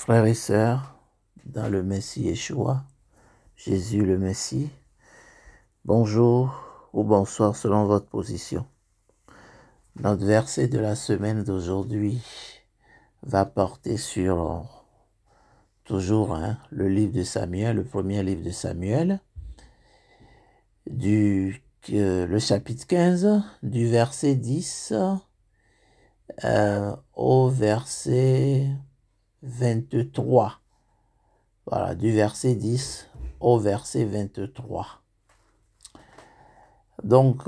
Frères et sœurs, dans le Messie Yeshua, Jésus le Messie, bonjour ou bonsoir selon votre position. Notre verset de la semaine d'aujourd'hui va porter sur toujours le livre de Samuel, le premier livre de Samuel, le chapitre 15, du verset 10 au verset 23. Voilà, du verset 10 au verset 23. Donc,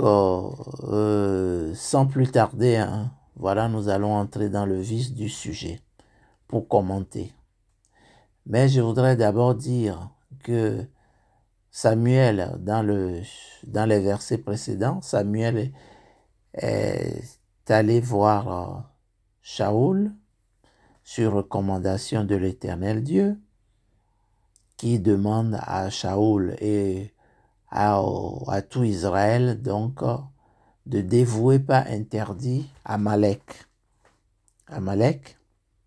sans plus tarder, voilà, nous allons entrer dans le vif du sujet pour commenter. Mais je voudrais d'abord dire que Samuel, dans les versets précédents, Samuel est allé voir Shaoul sur recommandation de l'Éternel Dieu, qui demande à Shaoul et à tout Israël, donc, de dévouer par interdit Amalek. Amalek,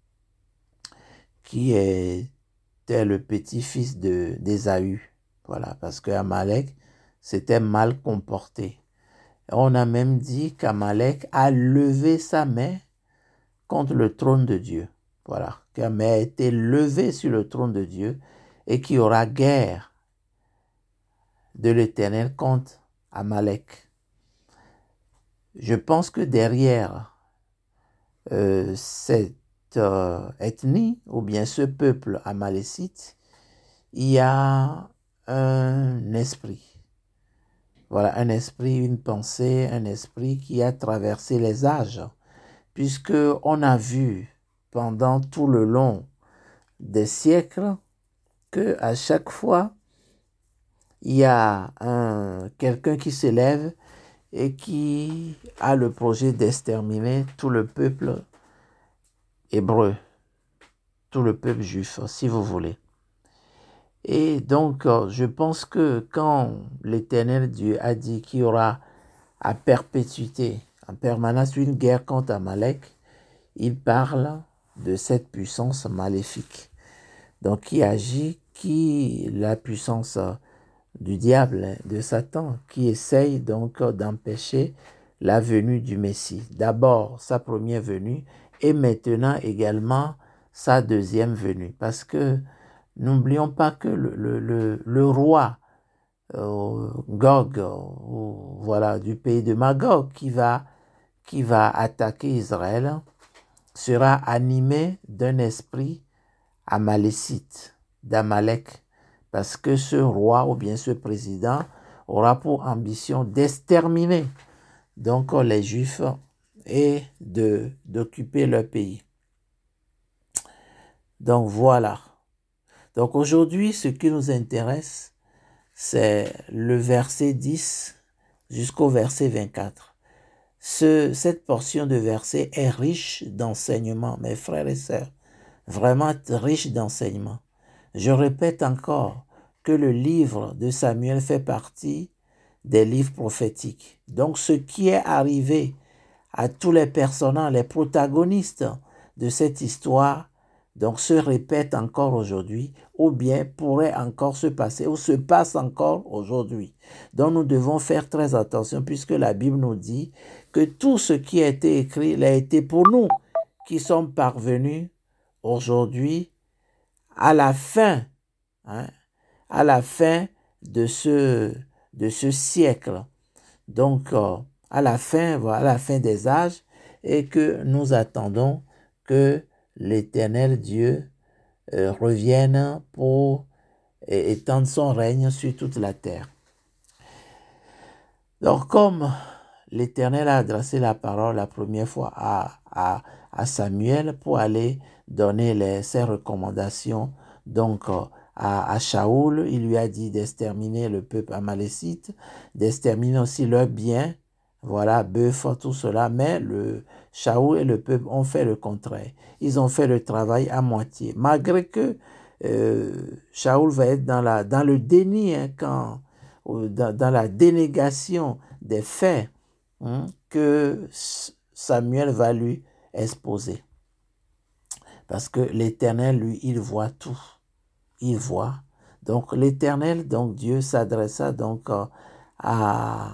qui était le petit-fils d'Ésaü. Voilà, parce que Amalek s'était mal comporté. On a même dit qu'Amalek a levé sa main contre le trône de Dieu. Voilà, qu'Amalek a été levé sur le trône de Dieu et qu'il y aura guerre de l'Éternel contre Amalek. Je pense que derrière cette ethnie ou bien ce peuple amalécite, il y a un esprit. Voilà, un esprit, une pensée, un esprit qui a traversé les âges, puisque on a vu pendant tout le long des siècles que à chaque fois il y a quelqu'un qui s'élève et qui a le projet d'exterminer tout le peuple hébreu, tout le peuple juif, si vous voulez. Et donc, je pense que quand l'Éternel Dieu a dit qu'il y aura à perpétuité, en permanence, une guerre contre Amalek, il parle de cette puissance maléfique. Donc, qui agit, la puissance du diable, de Satan, qui essaye donc d'empêcher la venue du Messie. D'abord, sa première venue et maintenant également sa deuxième venue. Parce que n'oublions pas que le roi Gog, voilà, du pays de Magog, qui va attaquer Israël, sera animé d'un esprit amalécite, d'Amalek, parce que ce roi ou bien ce président aura pour ambition d'exterminer donc les Juifs et d'occuper leur pays. Donc voilà. Donc aujourd'hui, ce qui nous intéresse, c'est le verset 10 jusqu'au verset 24. Cette portion de verset est riche d'enseignements, mes frères et sœurs, vraiment riche d'enseignements. Je répète encore que le livre de Samuel fait partie des livres prophétiques. Donc ce qui est arrivé à tous les personnages, les protagonistes de cette histoire, donc se répète encore aujourd'hui, ou bien pourrait encore se passer, ou se passe encore aujourd'hui. Donc nous devons faire très attention, puisque la Bible nous dit que tout ce qui a été écrit, il a été pour nous qui sommes parvenus aujourd'hui à la fin, à la fin de ce siècle. Donc, à la fin des âges, et que nous attendons que l'Éternel Dieu revienne pour étendre son règne sur toute la terre. Donc, comme l'Éternel a adressé la parole la première fois à Samuel pour aller donner ses recommandations, donc à Shaoul, il lui a dit d'exterminer le peuple amalécite, d'exterminer aussi leurs biens, voilà, bœuf, tout cela, mais Shaoul et le peuple ont fait le contraire. Ils ont fait le travail à moitié, malgré que Shaoul va être dans le déni, dans la dénégation des faits que Samuel va lui exposer. Parce que l'Éternel, lui, il voit tout. Il voit. Donc l'Éternel, donc Dieu s'adressa donc à,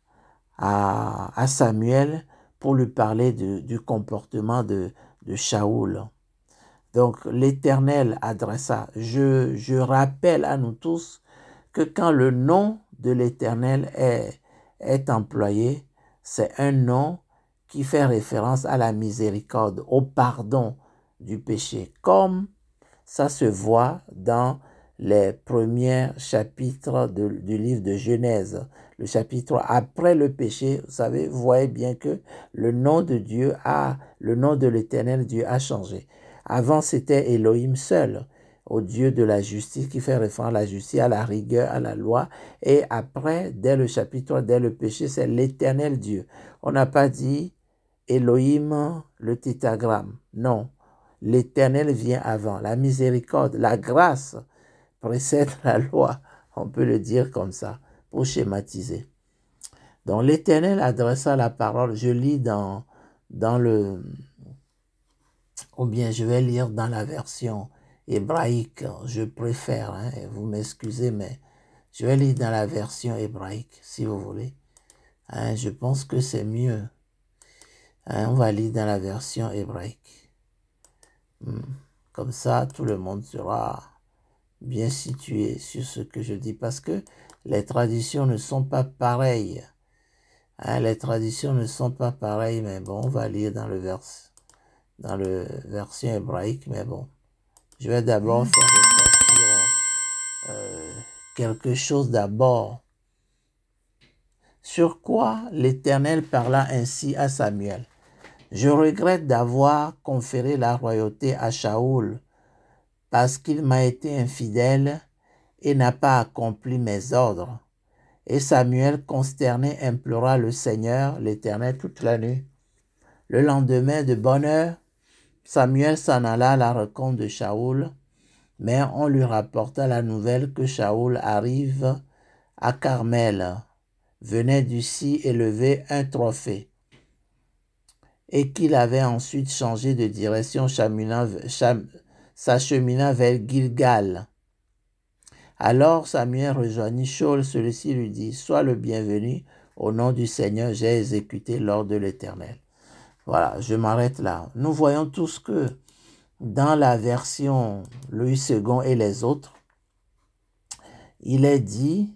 à Samuel pour lui parler du comportement de Shaoul. Donc l'Éternel adressa. Je rappelle à nous tous que quand le nom de l'Éternel est employé, c'est un nom qui fait référence à la miséricorde, au pardon du péché, comme ça se voit dans les premiers chapitres du livre de Genèse. Le chapitre après le péché, vous savez, vous voyez bien que le nom de Dieu le nom de l'Éternel Dieu a changé. Avant, c'était Elohim seul, au Dieu de la justice, qui fait référence à la justice, à la rigueur, à la loi. Et après, dès le péché, c'est l'Éternel Dieu. On n'a pas dit Elohim, le tétragramme. Non. L'Éternel vient avant. La miséricorde, la grâce précède la loi. On peut le dire comme ça, pour schématiser. Donc l'Éternel adressa la parole. Je lis dans le... Ou bien je vais lire dans la version hébraïque. Je préfère, hein, vous m'excusez, mais je vais lire dans la version hébraïque, si vous voulez. Hein, je pense que c'est mieux. Hein, on va lire dans la version hébraïque. Comme ça, tout le monde sera bien situé sur ce que je dis, parce que les traditions ne sont pas pareilles. Hein, les traditions ne sont pas pareilles, mais bon, on va lire dans le version hébraïque, mais bon. Je vais d'abord faire ressortir quelque chose d'abord. Sur quoi l'Éternel parla ainsi à Samuel. Je regrette d'avoir conféré la royauté à Shaoul, parce qu'il m'a été infidèle et n'a pas accompli mes ordres. Et Samuel, consterné, implora le Seigneur, l'Éternel, toute la nuit. Le lendemain, de bonne heure, Samuel s'en alla à la rencontre de Shaoul, mais on lui rapporta la nouvelle que Shaoul arrive à Carmel, venait d'ici élever un trophée, et qu'il avait ensuite changé de direction, s'achemina vers Gilgal. Alors Samuel rejoignit Shaoul, celui-ci lui dit, « Sois le bienvenu, au nom du Seigneur, j'ai exécuté l'ordre de l'Éternel. » Voilà, je m'arrête là. Nous voyons tous que dans la version Louis II et les autres, il est dit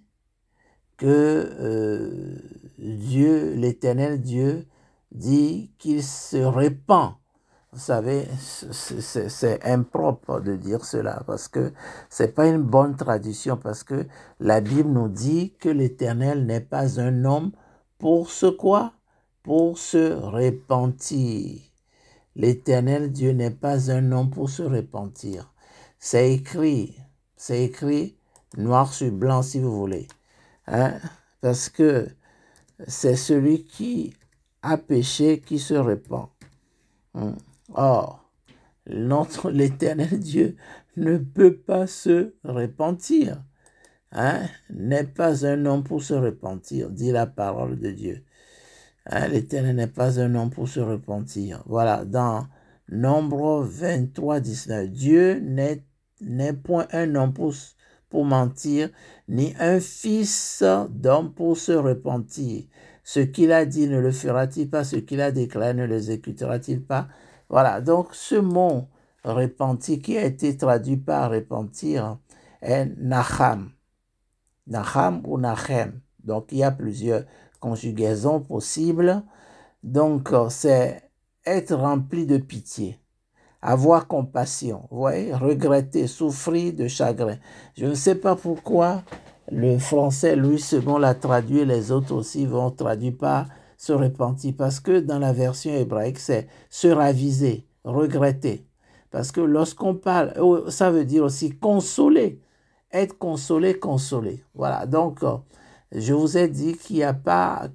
que Dieu, l'Éternel Dieu, dit qu'il se répand. Vous savez, c'est impropre de dire cela parce que c'est pas une bonne tradition, parce que la Bible nous dit que l'Éternel n'est pas un homme pour ce quoi? Pour se repentir. L'Éternel Dieu n'est pas un homme pour se repentir. C'est écrit noir sur blanc si vous voulez. Hein? Parce que c'est celui qui a péché qui se repent. Or, l'Éternel Dieu ne peut pas se repentir. Hein? N'est pas un homme pour se repentir, dit la parole de Dieu. Hein? L'Éternel n'est pas un homme pour se repentir. Voilà, dans Nombre 23, 19, Dieu n'est point un homme pour mentir, ni un fils d'homme pour se repentir. Ce qu'il a dit ne le fera-t-il pas? Ce qu'il a déclaré ne l'exécutera-t-il pas? Voilà, donc ce mot repentir qui a été traduit par repentir est Nacham. Nacham ou Nachem. Donc il y a plusieurs conjugaisons possibles. Donc c'est être rempli de pitié, avoir compassion, vous voyez, regretter, souffrir de chagrin. Je ne sais pas pourquoi le français Louis II l'a traduit, les autres aussi vont traduire par se repentir, parce que dans la version hébraïque, c'est se raviser, regretter. Parce que lorsqu'on parle, ça veut dire aussi consoler, être consolé, consoler. Voilà, donc je vous ai dit qu'il n'y a pas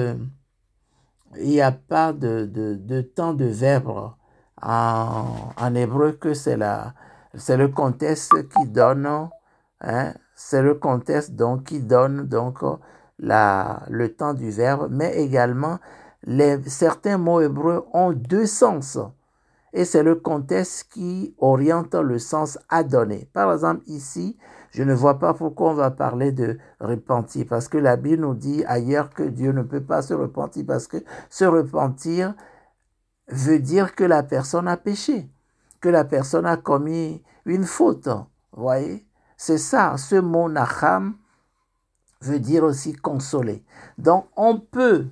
de temps de verbe en hébreu, que c'est le contexte qui donne, hein, c'est le contexte donc qui donne donc le temps du verbe, mais également certains mots hébreux ont deux sens. et c'est le contexte qui oriente le sens à donner. Par exemple, ici, je ne vois pas pourquoi on va parler de repentir, parce que la Bible nous dit ailleurs que Dieu ne peut pas se repentir, parce que se repentir veut dire que la personne a péché, que la personne a commis une faute. Vous voyez? C'est ça, ce mot nacham veut dire aussi consoler. Donc on peut,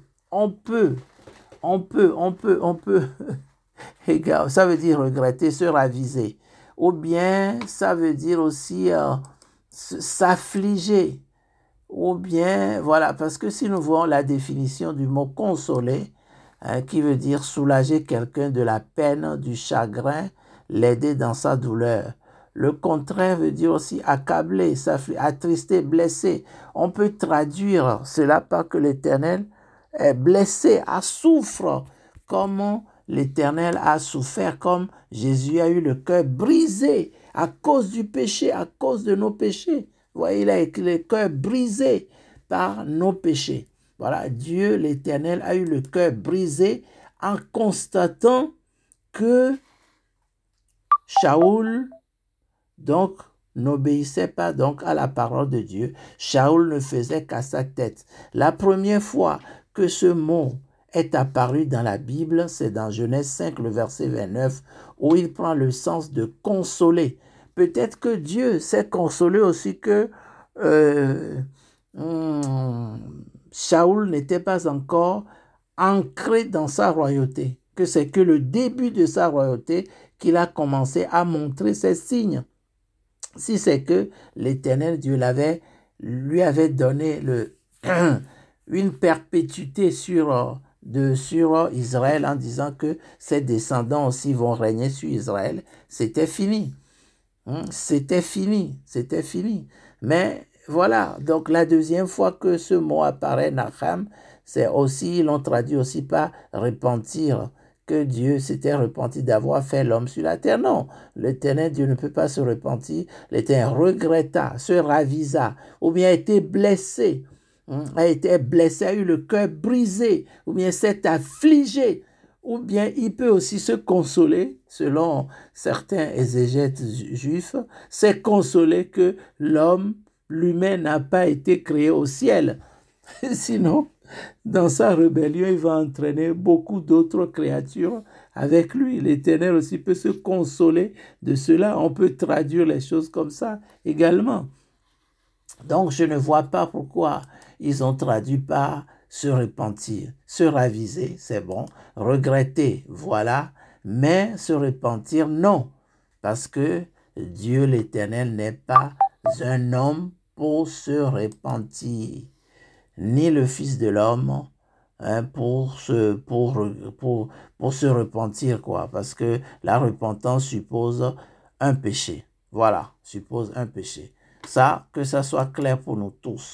ça veut dire regretter, se raviser. Ou bien ça veut dire aussi s'affliger. Ou bien, voilà, parce que si nous voyons la définition du mot consoler, qui veut dire soulager quelqu'un de la peine, du chagrin, l'aider dans sa douleur. Le contraire veut dire aussi accabler, attrister, blesser. On peut traduire cela par que l'Éternel est blessé, a souffre, comme l'Éternel a souffert, comme Jésus a eu le cœur brisé à cause du péché, à cause de nos péchés. Vous voyez, il a eu le cœur brisé par nos péchés. Voilà, Dieu, l'Éternel, a eu le cœur brisé en constatant que Shaoul, donc, n'obéissait pas donc à la parole de Dieu. Shaoul ne faisait qu'à sa tête. La première fois que ce mot est apparu dans la Bible, c'est dans Genèse 5, le verset 29, où il prend le sens de consoler. Peut-être que Dieu s'est consolé aussi que Shaoul n'était pas encore ancré dans sa royauté, que c'est que le début de sa royauté qu'il a commencé à montrer ses signes. Si c'est que l'Éternel Dieu lui avait donné une perpétuité sur Israël en disant que ses descendants aussi vont régner sur Israël, c'était fini. C'était fini. Mais voilà, donc la deuxième fois que ce mot apparaît, Nacham, c'est aussi, ils l'ont traduit aussi par repentir, que Dieu s'était repenti d'avoir fait l'homme sur la terre. Non, l'Éternel Dieu ne peut pas se repentir. L'Éternel regretta, se ravisa, ou bien a été blessé, a eu le cœur brisé, ou bien s'est affligé, ou bien il peut aussi se consoler, selon certains exégètes juifs, s'est consolé que l'humain n'a pas été créé au ciel. Sinon, dans sa rébellion, il va entraîner beaucoup d'autres créatures avec lui. L'Éternel aussi peut se consoler de cela. On peut traduire les choses comme ça également. Donc, je ne vois pas pourquoi ils ont traduit par se repentir, se raviser, c'est bon, regretter, voilà, mais se repentir, non, parce que Dieu l'Éternel n'est pas un homme pour se repentir, ni le Fils de l'homme pour se repentir, quoi, parce que la repentance suppose un péché, voilà, suppose un péché. Ça, que ça soit clair pour nous tous.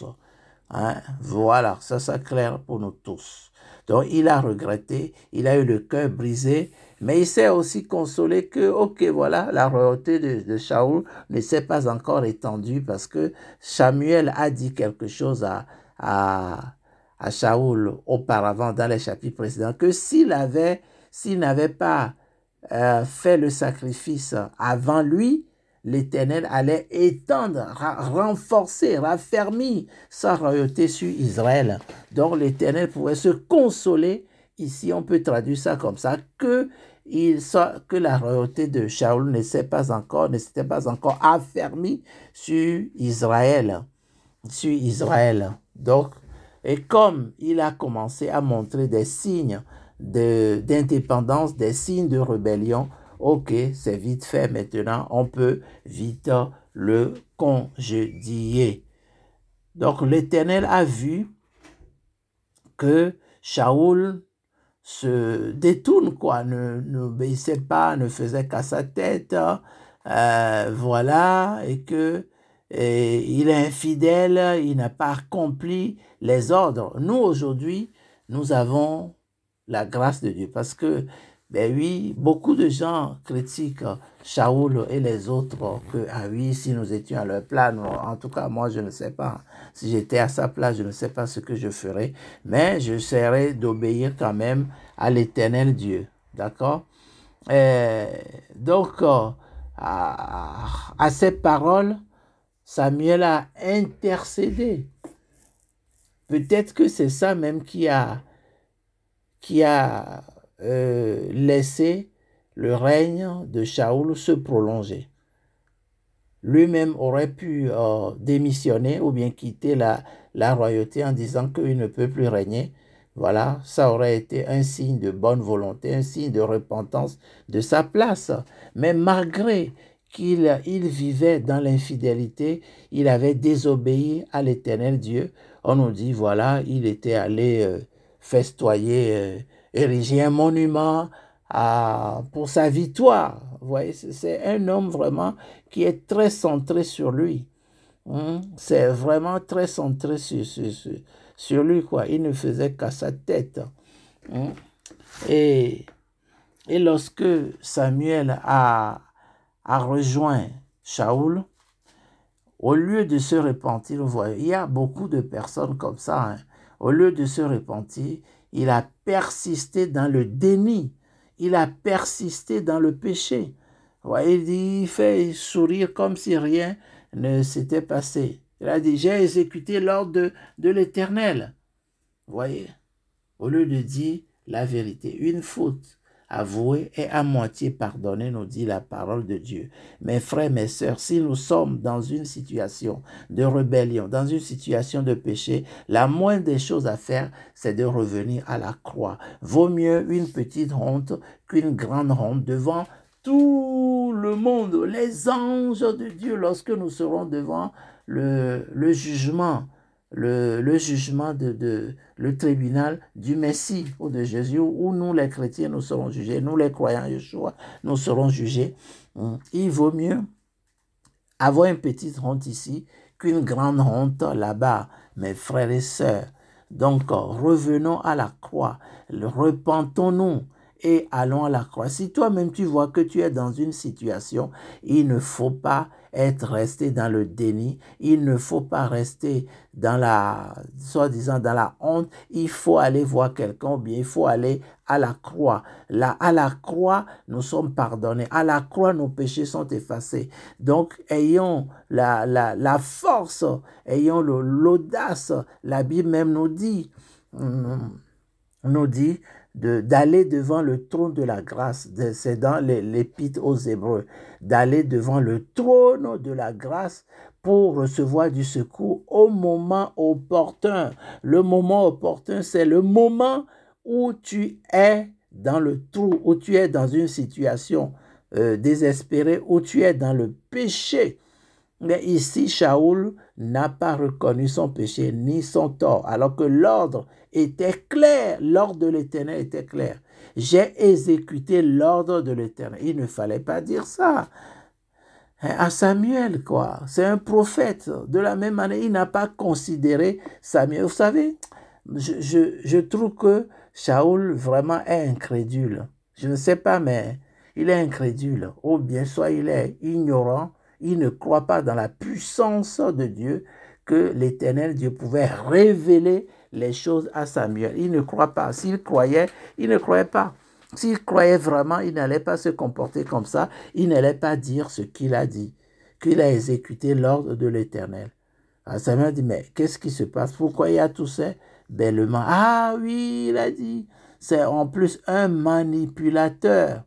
Voilà, ça soit clair pour nous tous. Donc, il a regretté, il a eu le cœur brisé, mais il s'est aussi consolé que, ok, voilà, la royauté de Shaoul ne s'est pas encore étendue parce que Samuel a dit quelque chose à Shaoul auparavant dans les chapitres précédents, que s'il n'avait pas fait le sacrifice avant lui, l'Éternel allait étendre, renforcer, raffermir sa royauté sur Israël. Donc l'Éternel pouvait se consoler, ici on peut traduire ça comme ça, que la royauté de Shaoul ne s'était pas encore affermie sur Israël. Donc, et comme il a commencé à montrer des signes d'indépendance, des signes de rébellion, ok, c'est vite fait maintenant, on peut vite le congédier. Donc l'Éternel a vu que Shaoul se détourne, quoi, n'obéissait pas, ne faisait qu'à sa tête, voilà, et que il est infidèle, il n'a pas accompli les ordres. Nous, aujourd'hui, nous avons la grâce de Dieu parce que, ben oui, beaucoup de gens critiquent Shaoul et les autres que, ah oui, si nous étions à leur place, en tout cas, moi, je ne sais pas. Si j'étais à sa place, je ne sais pas ce que je ferais, mais j'essaierai d'obéir quand même à l'Éternel Dieu. D'accord? Euh, donc, à ces paroles, Samuel a intercédé. Peut-être que c'est ça même qui a laissé le règne de Shaoul se prolonger. Lui-même aurait pu démissionner ou bien quitter la royauté en disant qu'il ne peut plus régner. Voilà, ça aurait été un signe de bonne volonté, un signe de repentance de sa place. Mais malgré qu'il vivait dans l'infidélité, il avait désobéi à l'Éternel Dieu. On nous dit, voilà, il était allé festoyer, ériger un monument pour sa victoire. Vous voyez, c'est un homme vraiment qui est très centré sur lui. C'est vraiment très centré sur lui, quoi. Il ne faisait qu'à sa tête. Hein. Et, et lorsque Samuel a rejoint Shaoul, au lieu de se repentir, vous voyez, il y a beaucoup de personnes comme ça. Hein. Au lieu de se repentir, il a persisté dans le déni. Il a persisté dans le péché. Vous voyez, il fait sourire comme si rien ne s'était passé. Il a dit, j'ai exécuté l'ordre de l'Éternel. Vous voyez, au lieu de dire la vérité, une faute avouée est à moitié pardonnée, nous dit la parole de Dieu. Mes frères, mes sœurs, si nous sommes dans une situation de rébellion, dans une situation de péché, la moindre des choses à faire, c'est de revenir à la croix. Vaut mieux une petite honte qu'une grande honte devant tout le monde, les anges de Dieu, lorsque nous serons devant le jugement. Le jugement le tribunal du Messie ou de Jésus, où nous les chrétiens nous serons jugés, nous les croyants Yeshua nous serons jugés. Il vaut mieux avoir une petite honte ici qu'une grande honte là-bas, mes frères et sœurs. Donc revenons à la croix, repentons-nous et allons à la croix. Si toi-même tu vois que tu es dans une situation, il ne faut pas être resté dans le déni, il ne faut pas rester dans soi-disant dans la honte, il faut aller voir quelqu'un ou bien il faut aller à la croix. Là, à la croix, nous sommes pardonnés. À la croix, nos péchés sont effacés. Donc, ayons la force, ayons l'audace. La Bible même nous dit d'aller devant le trône de la grâce. C'est dans l'épître aux Hébreux. D'aller devant le trône de la grâce pour recevoir du secours au moment opportun. Le moment opportun, c'est le moment où tu es dans le trou, où tu es dans une situation désespérée, où tu es dans le péché. Mais ici, Shaoul n'a pas reconnu son péché ni son tort, alors que l'ordre était clair, l'ordre de l'Éternel était clair. J'ai exécuté l'ordre de l'Éternel. Il ne fallait pas dire ça à Samuel, quoi. C'est un prophète. De la même manière, il n'a pas considéré Samuel. Vous savez, je trouve que Shaoul vraiment est incrédule. Je ne sais pas, mais il est incrédule. Ou bien soit il est ignorant, il ne croit pas dans la puissance de Dieu, que l'Éternel Dieu pouvait révéler les choses à Samuel. Il ne croit pas. S'il croyait, il ne croyait pas. S'il croyait vraiment, il n'allait pas se comporter comme ça. Il n'allait pas dire ce qu'il a dit, qu'il a exécuté l'ordre de l'Éternel. Alors Samuel dit, mais qu'est-ce qui se passe? Pourquoi il y a tout ça bellement? Ah oui, il a dit, c'est en plus un manipulateur.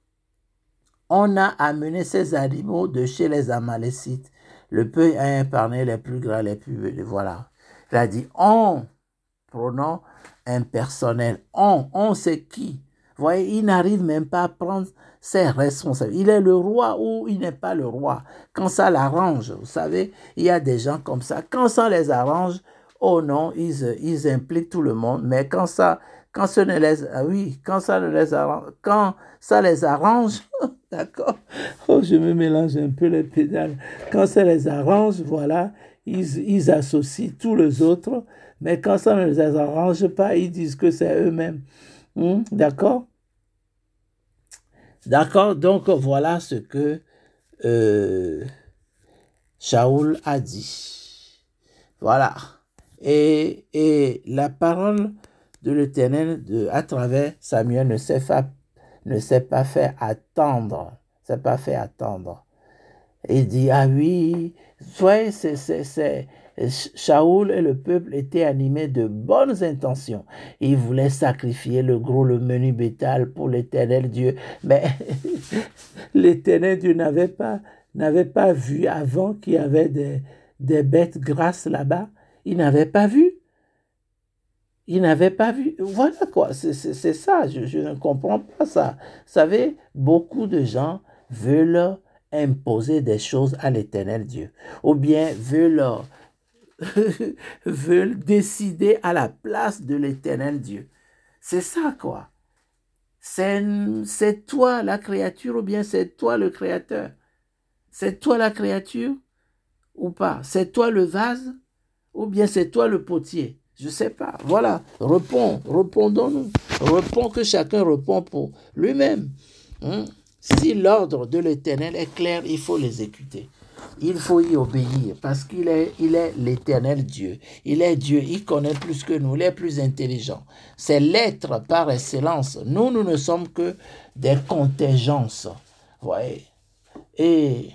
On a amené ces animaux de chez les Amalécites. Le peu a épargné les plus grands, les plus... Voilà. Il a dit, on, pronom impersonnel, on c'est qui? Vous voyez, il n'arrive même pas à prendre ses responsabilités. Il est le roi ou il n'est pas le roi. Quand ça l'arrange, vous savez, il y a des gens comme ça. Quand ça les arrange, oh non, ils impliquent tout le monde. Mais quand ça ne les, oui, quand ça les arrange, d'accord. Oh, je me mélange un peu les pédales. Quand ça les arrange, voilà, ils associent tous les autres. Mais quand ça ne les arrange pas, ils disent que c'est eux-mêmes. D'accord? D'accord, donc voilà ce que Shaoul a dit. Voilà. Et la parole de l'Éternel à travers Samuel ne s'est pas fait attendre. S'est pas fait attendre. Il dit, ah oui, ouais, Shaoul et le peuple étaient animés de bonnes intentions. Ils voulaient sacrifier le gros, le menu bétail pour l'Éternel Dieu. Mais l'Éternel Dieu n'avait pas vu avant qu'il y avait des bêtes grasses là-bas. Il n'avait pas vu. Il n'avait pas vu. Voilà quoi, c'est ça, je ne comprends pas ça. Vous savez, beaucoup de gens veulent imposer des choses à l'Éternel Dieu, ou bien veulent décider à la place de l'Éternel Dieu. C'est ça quoi. C'est toi la créature ou bien c'est toi le créateur? C'est toi la créature ou pas? C'est toi le vase ou bien c'est toi le potier? Je ne sais pas. Voilà. Répondons-nous. Que chacun répond pour lui-même. Si l'ordre de l'Éternel est clair, il faut l'exécuter. Il faut y obéir parce qu'il est l'Éternel Dieu. Il est Dieu, il connaît plus que nous, il est plus intelligent. C'est l'être par excellence. Nous ne sommes que des contingences. Voyez. Et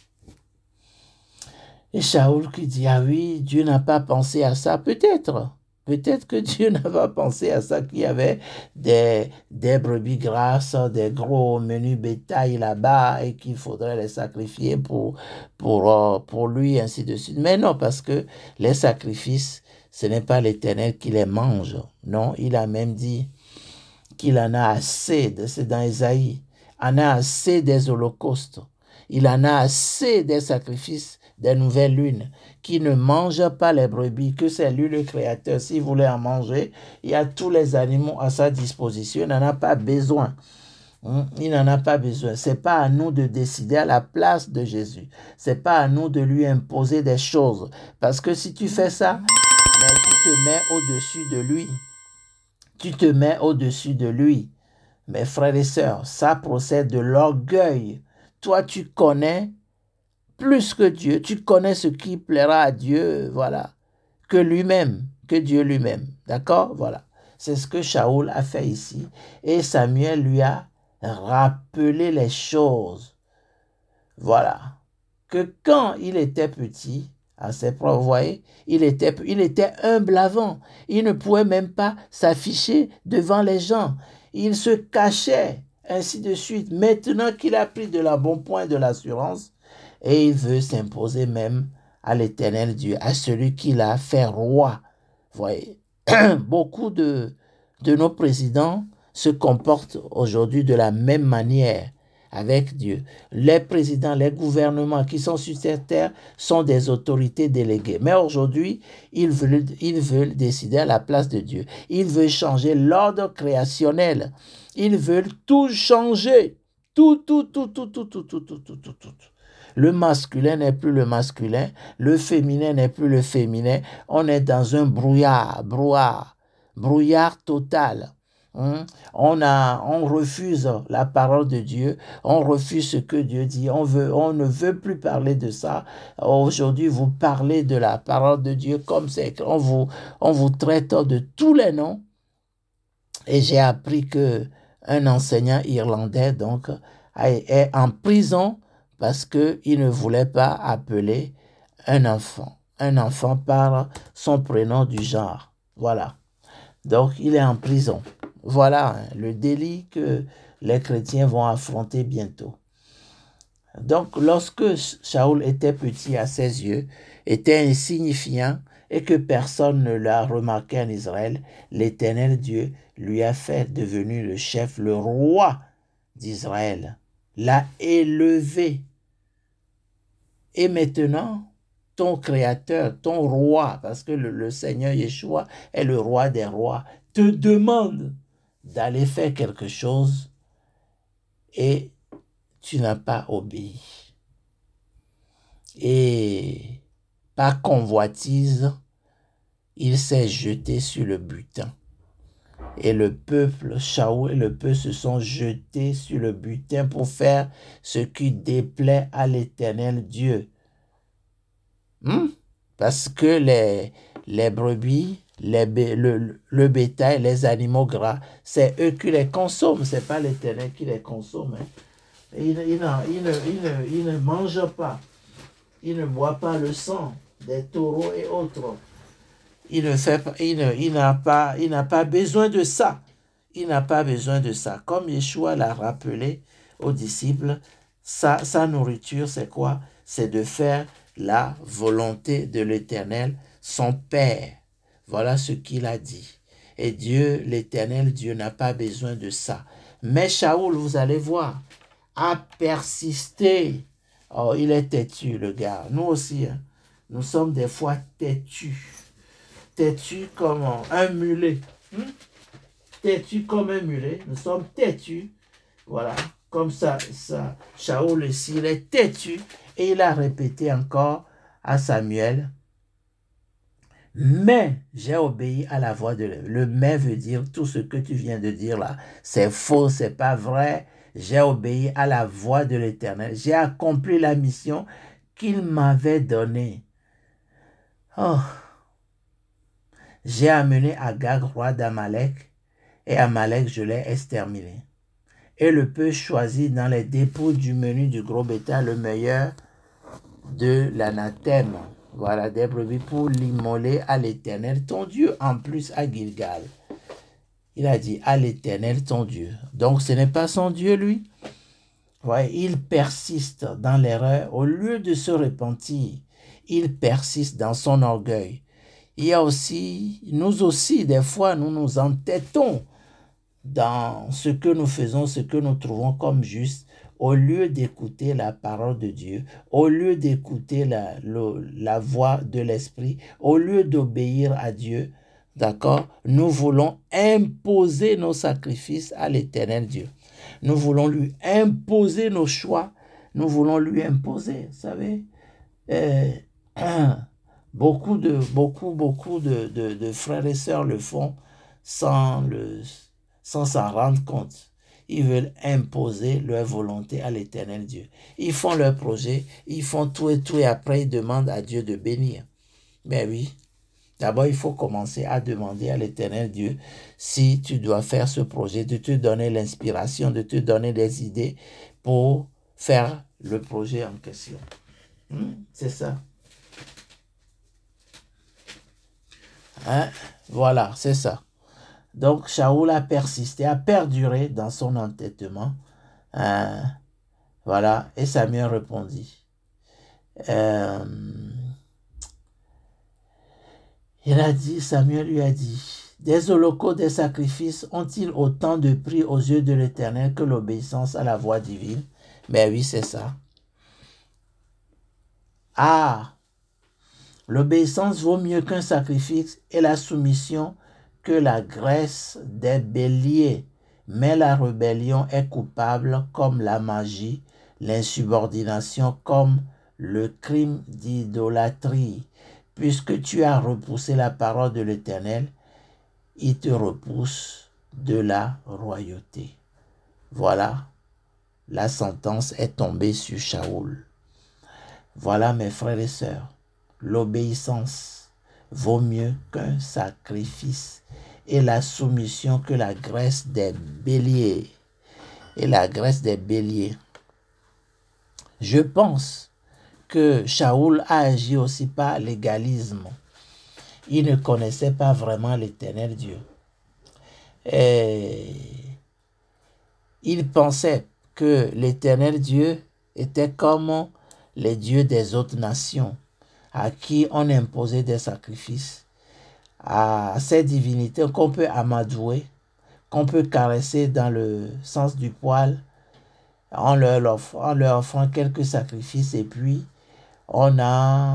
Shaoul qui dit, ah oui, Dieu n'a pas pensé à ça. Peut-être que Dieu n'a pas pensé à ça, qu'il y avait des brebis grasses, des gros menus bétail là-bas et qu'il faudrait les sacrifier pour lui, ainsi de suite. Mais non, parce que les sacrifices, ce n'est pas l'Éternel qui les mange. Non, il a même dit qu'il en a assez, c'est dans Ésaïe, en a assez des holocaustes. Il en a assez des sacrifices des nouvelles lunes, qui ne mange pas les brebis, que c'est lui le créateur. S'il voulait en manger, il y a tous les animaux à sa disposition, il n'en a pas besoin. Il n'en a pas besoin. Ce n'est pas à nous de décider à la place de Jésus. Ce n'est pas à nous de lui imposer des choses. Parce que si tu fais ça, mais tu te mets au-dessus de lui. Tu te mets au-dessus de lui. Mes frères et sœurs, ça procède de l'orgueil. Toi, tu connais plus que Dieu, tu connais ce qui plaira à Dieu, voilà, que lui-même, que Dieu lui-même. D'accord? Voilà. C'est ce que Shaoul a fait ici. Et Samuel lui a rappelé les choses. Voilà. Que quand il était petit, à ses propres, vous voyez, il était humble avant. Il ne pouvait même pas s'afficher devant les gens. Il se cachait, ainsi de suite. Maintenant qu'il a pris de la bonne point de l'assurance, et il veut s'imposer même à l'Éternel Dieu, à celui qui l'a fait roi. Vous voyez, beaucoup de nos présidents se comportent aujourd'hui de la même manière avec Dieu. Les présidents, les gouvernements qui sont sur cette terre sont des autorités déléguées. Mais aujourd'hui, ils veulent décider à la place de Dieu. Ils veulent changer l'ordre créationnel. Ils veulent tout changer. Tout. Le masculin n'est plus le masculin, le féminin n'est plus le féminin. On est dans un brouillard total. On refuse la parole de Dieu, on refuse ce que Dieu dit, on ne veut plus parler de ça. Aujourd'hui, vous parlez de la parole de Dieu comme c'est, on vous traite de tous les noms. Et j'ai appris que un enseignant irlandais donc est en prison parce qu'il ne voulait pas appeler un enfant par son prénom du genre. Voilà. Donc, il est en prison. Voilà le délit que les chrétiens vont affronter bientôt. Donc, lorsque Shaoul était petit à ses yeux, était insignifiant et que personne ne l'a remarqué en Israël, l'Éternel Dieu lui a fait devenir le chef, le roi d'Israël, l'a élevé. Et maintenant, ton créateur, ton roi, parce que le Seigneur Yeshua est le roi des rois, te demande d'aller faire quelque chose et tu n'as pas obéi. Et par convoitise, il s'est jeté sur le butin. Et le peuple, Shaoul et le peuple se sont jetés sur le butin pour faire ce qui déplaît à l'Éternel Dieu. Parce que les brebis, le bétail, les animaux gras. C'est eux qui les consomment, ce n'est pas l'Éternel qui les consomme. Hein. Il ne mange pas, il ne boit pas le sang des taureaux et autres. Il n'a pas besoin de ça. Il n'a pas besoin de ça. Comme Yeshua l'a rappelé aux disciples, sa nourriture, c'est quoi? C'est de faire la volonté de l'Éternel, son Père. Voilà ce qu'il a dit. Et Dieu, l'Éternel, Dieu n'a pas besoin de ça. Mais Shaoul, vous allez voir, a persisté. Oh, il est têtu, le gars. Nous aussi, hein, nous sommes des fois têtus. Têtus comme un mulet. Têtus comme un mulet. Nous sommes têtus. Voilà. Comme ça, Shaoul ici, il est têtu. Et il a répété encore à Samuel, mais j'ai obéi à la voix de l'Éternel. Le mais veut dire tout ce que tu viens de dire là. C'est faux, c'est pas vrai. J'ai obéi à la voix de l'Éternel. J'ai accompli la mission qu'il m'avait donnée. Oh. J'ai amené Agag, roi d'Amalek, et Amalek, je l'ai exterminé. Et le peu choisi dans les dépôts du menu du gros bétail, le meilleur de l'anathème. Voilà, des brebis pour l'immoler à l'Éternel, ton Dieu, en plus à Gilgal. Il a dit à l'Éternel, ton Dieu. Donc, ce n'est pas son Dieu, lui. Ouais, il persiste dans l'erreur. Au lieu de se repentir, il persiste dans son orgueil. Il y a aussi, nous aussi, des fois, nous nous entêtons dans ce que nous faisons, ce que nous trouvons comme juste, au lieu d'écouter la parole de Dieu, au lieu d'écouter la voix de l'Esprit, au lieu d'obéir à Dieu, d'accord, nous voulons imposer nos sacrifices à l'Éternel Dieu. Nous voulons lui imposer nos choix, nous voulons lui imposer, vous savez, beaucoup de frères et sœurs le font sans s'en rendre compte. Ils veulent imposer leur volonté à l'Éternel Dieu. Ils font leur projet, ils font tout et après ils demandent à Dieu de bénir. Ben oui, d'abord il faut commencer à demander à l'Éternel Dieu si tu dois faire ce projet, de te donner l'inspiration, de te donner des idées pour faire le projet en question. C'est ça. Hein? Voilà, c'est ça. Donc, Shaoul a persisté, a perduré dans son entêtement. Voilà, et Samuel répondit. Samuel lui a dit, des holocaustes, des sacrifices ont-ils autant de prix aux yeux de l'Éternel que l'obéissance à la voix divine? Mais oui, c'est ça. L'obéissance vaut mieux qu'un sacrifice et la soumission que la graisse des béliers, mais la rébellion est coupable comme la magie, l'insubordination comme le crime d'idolâtrie. Puisque tu as repoussé la parole de l'Éternel, il te repousse de la royauté. Voilà, la sentence est tombée sur Shaoul. Voilà mes frères et sœurs, l'obéissance vaut mieux qu'un sacrifice et la soumission que la graisse des béliers. Et la graisse des béliers. Je pense que Shaoul a agi aussi par légalisme. Il ne connaissait pas vraiment l'Éternel Dieu. Et il pensait que l'Éternel Dieu était comme les dieux des autres nations à qui on imposait des sacrifices, à ces divinités qu'on peut amadouer, qu'on peut caresser dans le sens du poil, en leur offrant quelques sacrifices, et puis on a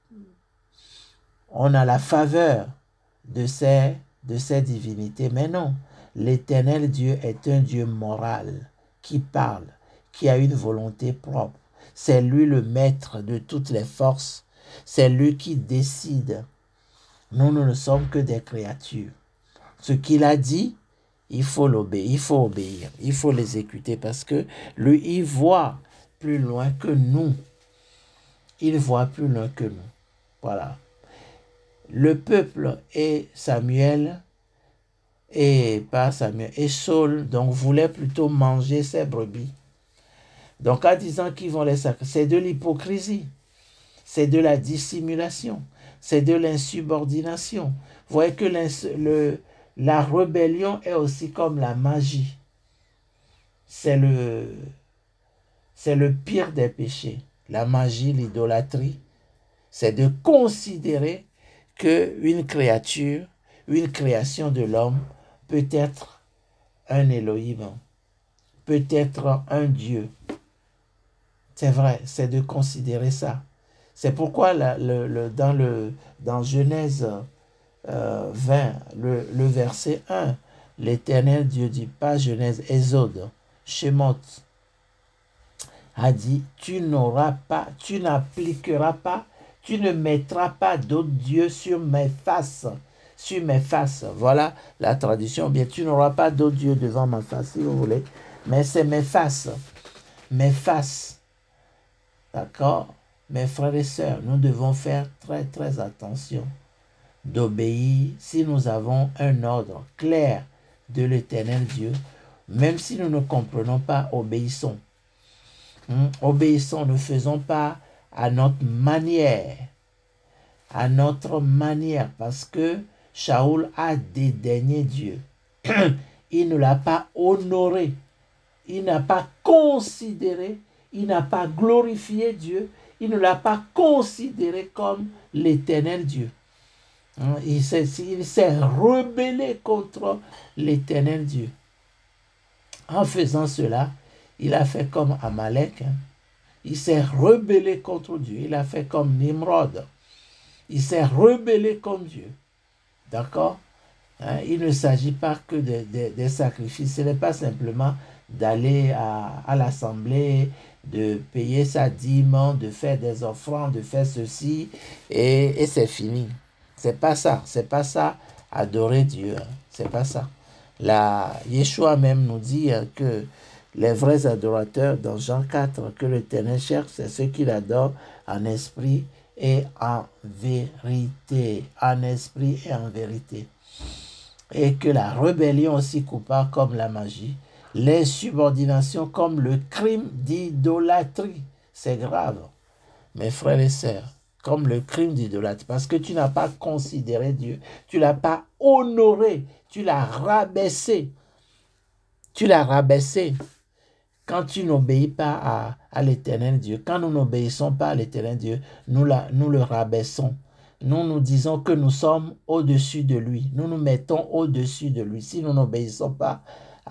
la faveur de ces divinités. Mais non, l'Éternel Dieu est un Dieu moral, qui parle, qui a une volonté propre. C'est lui le maître de toutes les forces. C'est lui qui décide. Nous ne sommes que des créatures. Ce qu'il a dit, il faut l'obéir, il faut l'exécuter parce que lui, il voit plus loin que nous. Il voit plus loin que nous. Voilà. le peuple et Samuel, et pas Samuel, et Saul, donc voulaient plutôt manger ces brebis. Donc en disant qu'ils vont les sacrifier, c'est de l'hypocrisie, c'est de la dissimulation, c'est de l'insubordination. Vous voyez que la rébellion est aussi comme la magie. C'est le pire des péchés. La magie, l'idolâtrie, c'est de considérer qu'une créature, une création de l'homme peut être un Elohim, peut être un Dieu. C'est vrai, c'est de considérer ça. C'est pourquoi dans Genèse 20, le verset 1, l'Éternel Dieu dit, pas Genèse, Exode, Shemot, a dit, tu n'appliqueras pas, tu ne mettras pas d'autres dieux sur mes faces. Sur mes faces. Voilà la tradition. Bien, tu n'auras pas d'autres dieux devant ma face, si vous voulez. Mais c'est mes faces. Mes faces. D'accord? Mes frères et sœurs, nous devons faire très, très attention d'obéir si nous avons un ordre clair de l'Éternel Dieu. Même si nous ne comprenons pas, obéissons. Obéissons, ne faisons pas à notre manière. À notre manière, parce que Shaoul a dédaigné Dieu. Il ne l'a pas honoré. Il n'a pas considéré, il n'a pas glorifié Dieu, il ne l'a pas considéré comme l'Éternel Dieu. Il s'est rebellé contre l'Éternel Dieu. En faisant cela, il a fait comme Amalek. Il s'est rebellé contre Dieu. Il a fait comme Nimrod. Il s'est rebellé contre Dieu. D'accord? Il ne s'agit pas que des sacrifices. Ce n'est pas simplement d'aller à l'assemblée, de payer sa dîme, de faire des offrandes, de faire ceci, et c'est fini. C'est pas ça. C'est pas ça, adorer Dieu. C'est pas ça. Yeshua même nous dit que les vrais adorateurs, dans Jean 4, que l'Éternel cherche, c'est ceux qui l'adorent en esprit et en vérité. En esprit et en vérité. Et que la rébellion aussi coupable comme la magie, l'insubordination comme le crime d'idolâtrie. C'est grave, mes frères et sœurs, comme le crime d'idolâtrie, parce que tu n'as pas considéré Dieu, tu ne l'as pas honoré, tu l'as rabaissé. Tu l'as rabaissé quand tu n'obéis pas à l'Éternel Dieu. Quand nous n'obéissons pas à l'Éternel Dieu, nous le rabaissons. Nous disons que nous sommes au-dessus de lui. Nous nous mettons au-dessus de lui si nous n'obéissons pas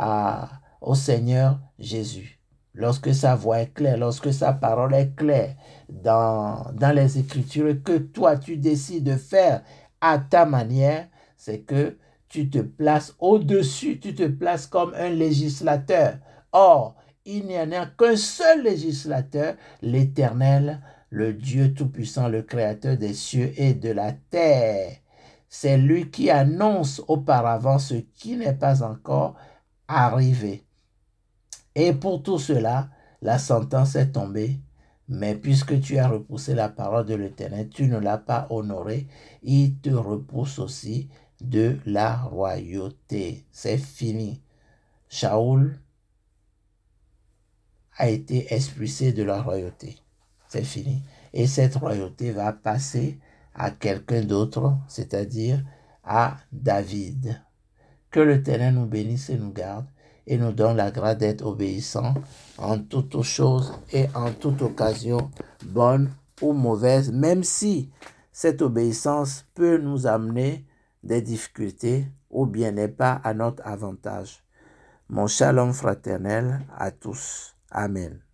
au Seigneur Jésus. Lorsque sa voix est claire, lorsque sa parole est claire dans les Écritures, que toi tu décides de faire à ta manière, c'est que tu te places au-dessus, tu te places comme un législateur. Or, il n'y en a qu'un seul législateur, l'Éternel, le Dieu Tout-Puissant, le Créateur des cieux et de la terre. C'est lui qui annonce auparavant ce qui n'est pas encore arrivé. Et pour tout cela, la sentence est tombée. Mais puisque tu as repoussé la parole de l'Éternel, tu ne l'as pas honoré, il te repousse aussi de la royauté. C'est fini. Shaoul a été expulsé de la royauté. C'est fini. Et cette royauté va passer à quelqu'un d'autre, c'est-à-dire à David. Que l'Éternel nous bénisse et nous garde et nous donne la grâce d'être obéissants en toutes choses et en toute occasion, bonne ou mauvaise, même si cette obéissance peut nous amener des difficultés ou bien n'est pas à notre avantage. Mon shalom fraternel à tous. Amen.